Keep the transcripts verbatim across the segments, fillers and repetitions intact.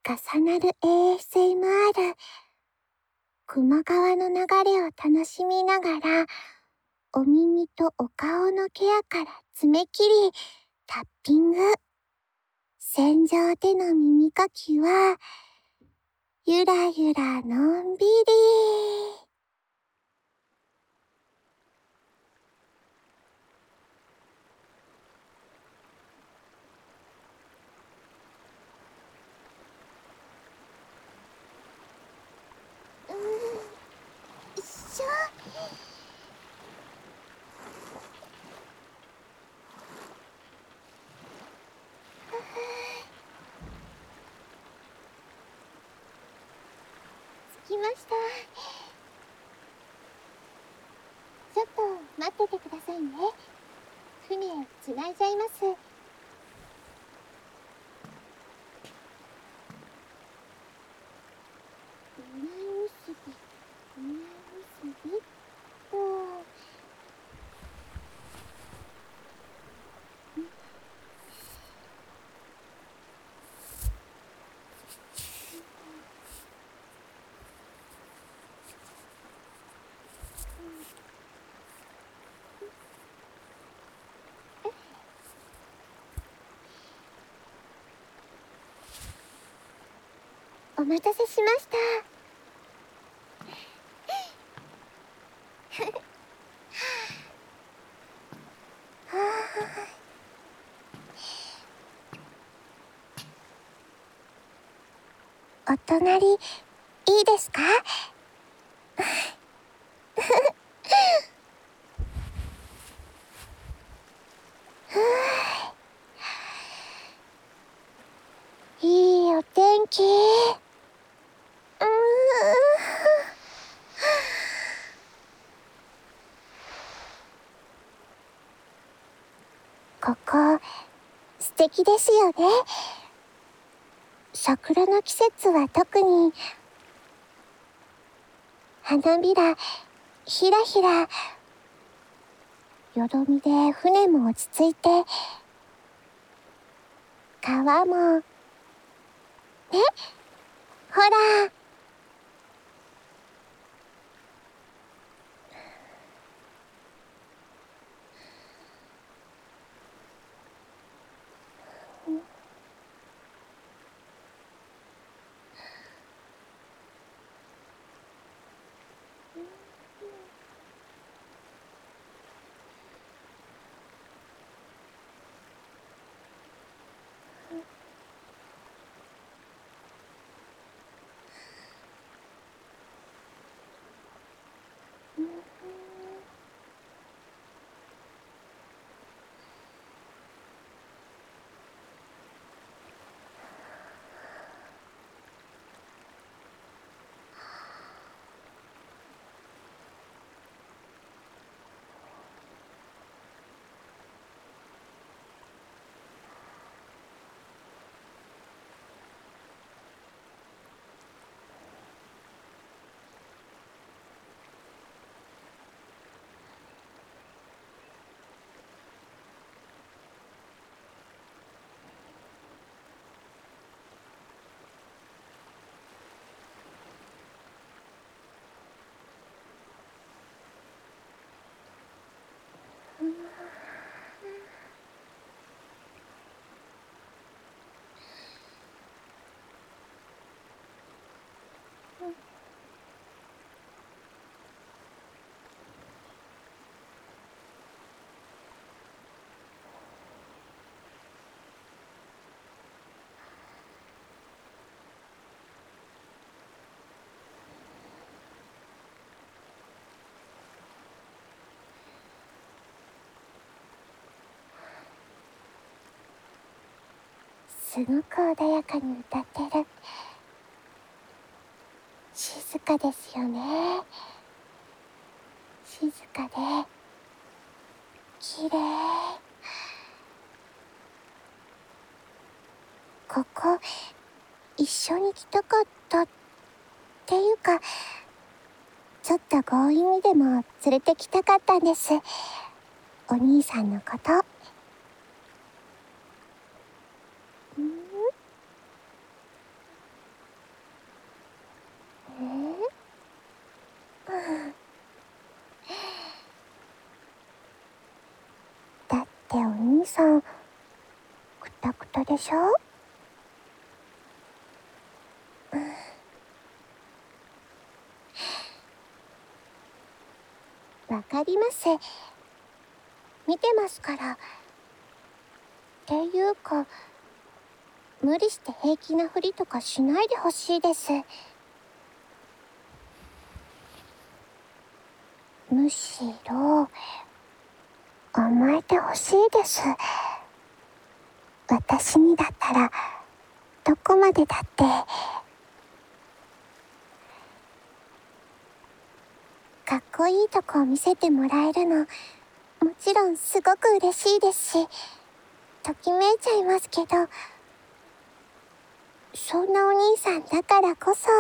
重なる エーエスエムアール。熊川の流れを楽しみながら、お耳とお顔のケアから爪切り、タッピング。洗浄での耳かきは、ゆらゆらのんびり。うーん、しょ。着きました。ちょっと待っててくださいね。船つないじゃいます。うまい結び、うまい結びっと。お待たせしました。お隣、いいですか？いいお天気。うーん。ここ、素敵ですよね。桜の季節は特に、花びら、ひらひら、よどみで船も落ち着いて、川も、ね、ほら。すごく穏やかに歌ってる。静かですよね。静かで、綺麗。ここ、一緒に来たかったっていうか、ちょっと強引にでも連れてきたかったんです。お兄さんのこと。ん？ てお兄さん、くたくたでしょ？わかります。見てますから。っていうか、無理して平気なふりとかしないでほしいです。むしろ、甘えてほしいです。私にだったら、どこまでだって。かっこいいとこを見せてもらえるの、もちろんすごく嬉しいですし、ときめいちゃいますけど、そんなお兄さんだからこそ、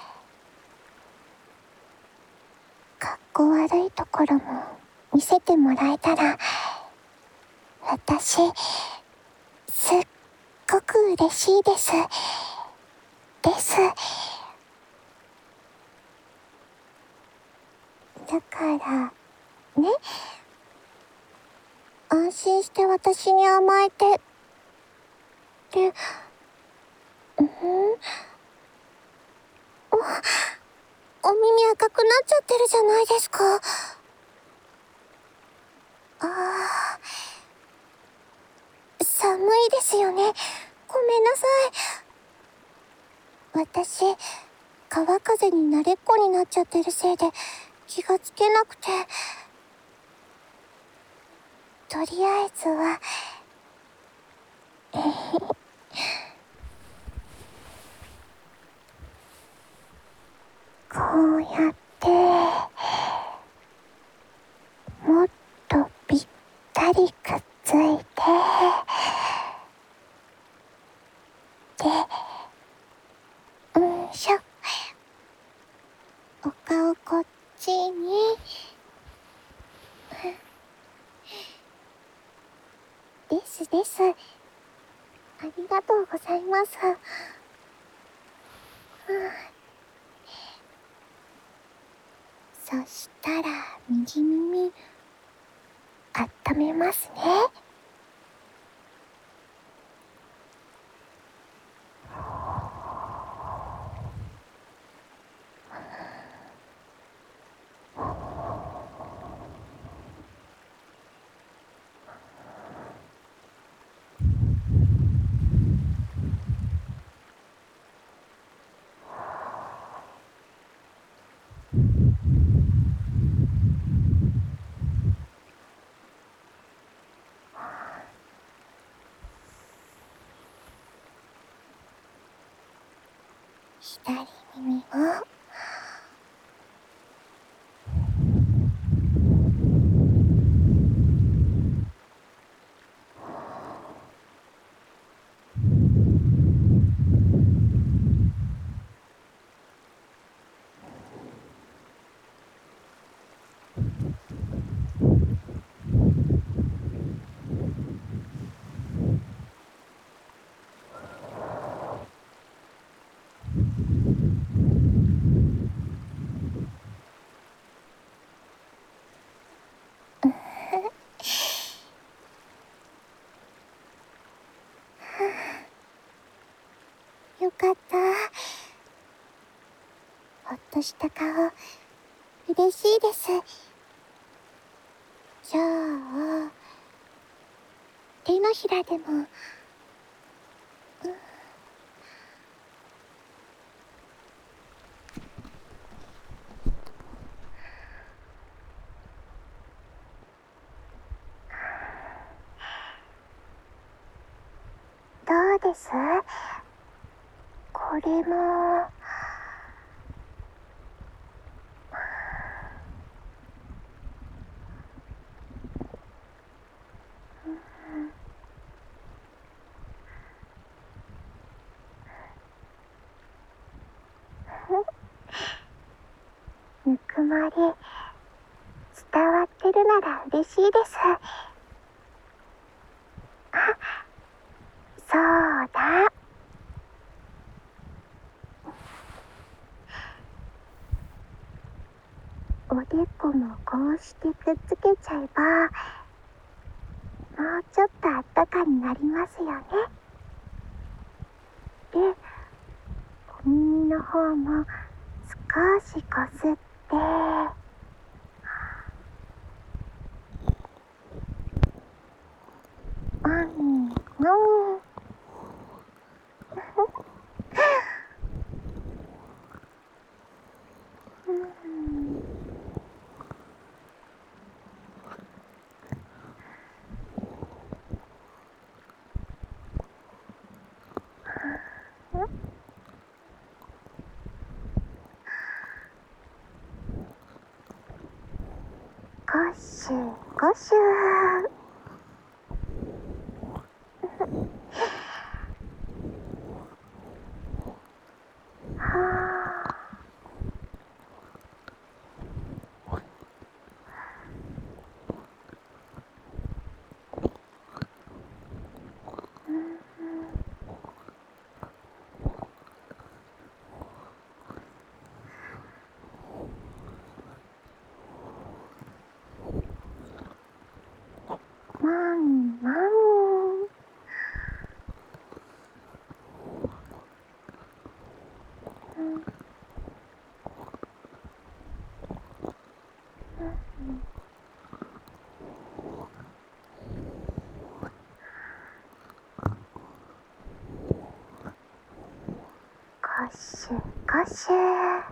かっこ悪いところも見せてもらえたら、私、すっごく嬉しいです。です。だから、ね。安心して私に甘えて、って、うんお、お耳赤くなっちゃってるじゃないですか。ああ、寒いですよね。ごめんなさい。私、川風に慣れっこになっちゃってるせいで気がつけなくて。とりあえずは、えへへ。こうやって、もっとぴったりくっついて、で、うんしょ。お顔こっちに。ですです。ありがとうございます。そしたら右耳、あっためますね。左耳も。よかった。ほっとした顔、嬉しいです。じゃあ、手のひらでも、うん、どうです？これも、ぬくまり、伝わってるなら嬉しいです。あ、そうだ。おでこもこうしてくっつけちゃえば、 うちょっとあったかになりますよね。で、お耳の方も少しこすって、もみもみ。うん、ゴシュゴシュ。はあ。もみもみ。うん、ゴシュゴシュ。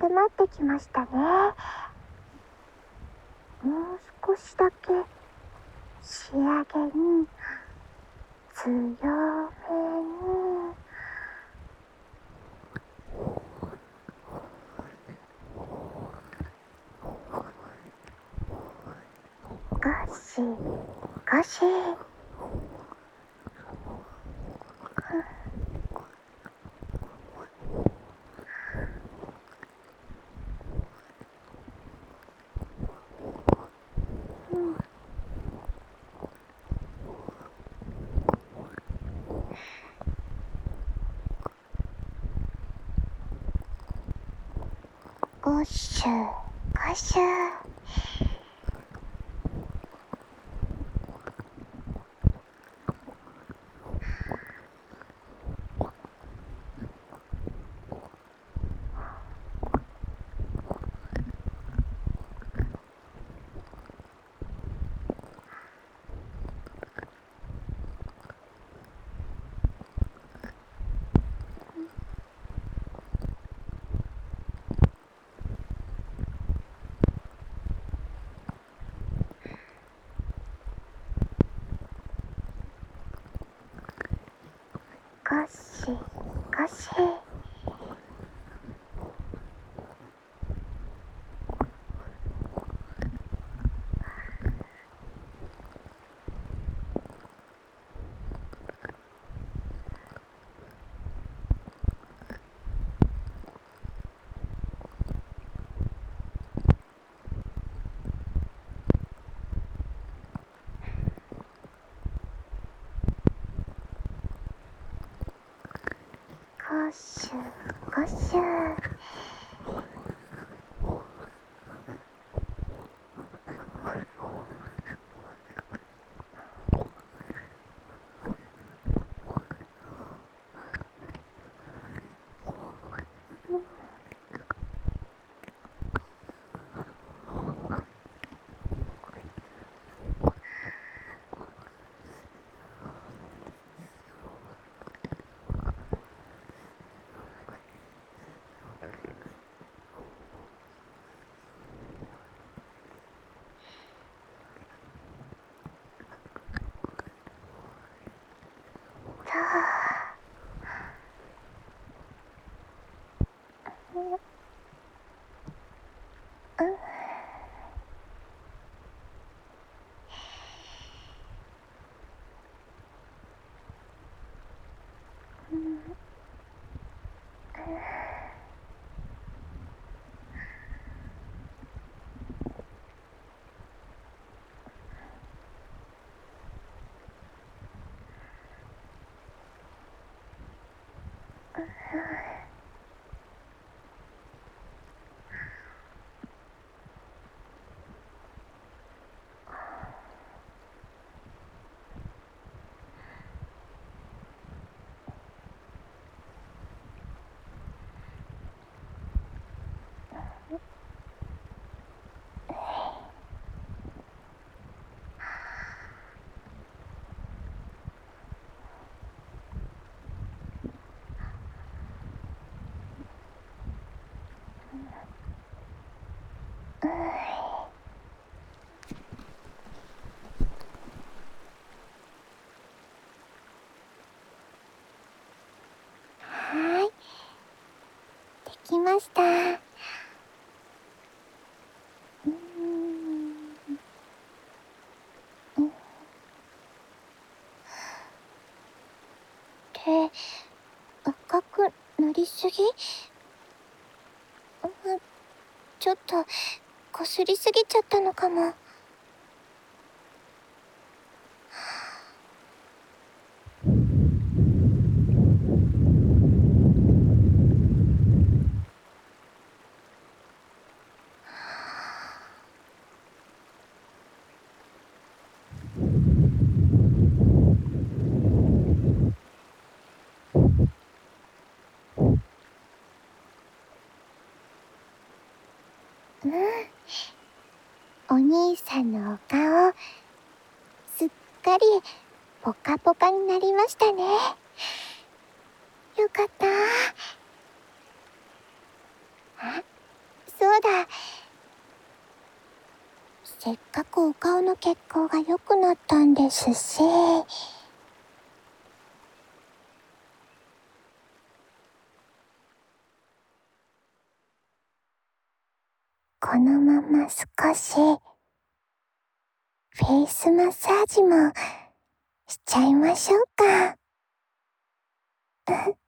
まってきましたね。もう少しだけ仕上げに強めに。ゴシゴシ。ゴシュゴシュ。ゴシゴシ。ゴシュゴシュ。はい、できました。うーん。手、赤くなりすぎ？ちょっとこすりすぎちゃったのかも。うん、お兄さんのお顔、すっかりポカポカになりましたね。よかった。あ、 の血行が良くなったんですし。このまま少しフェイスマッサージもしちゃいましょうか。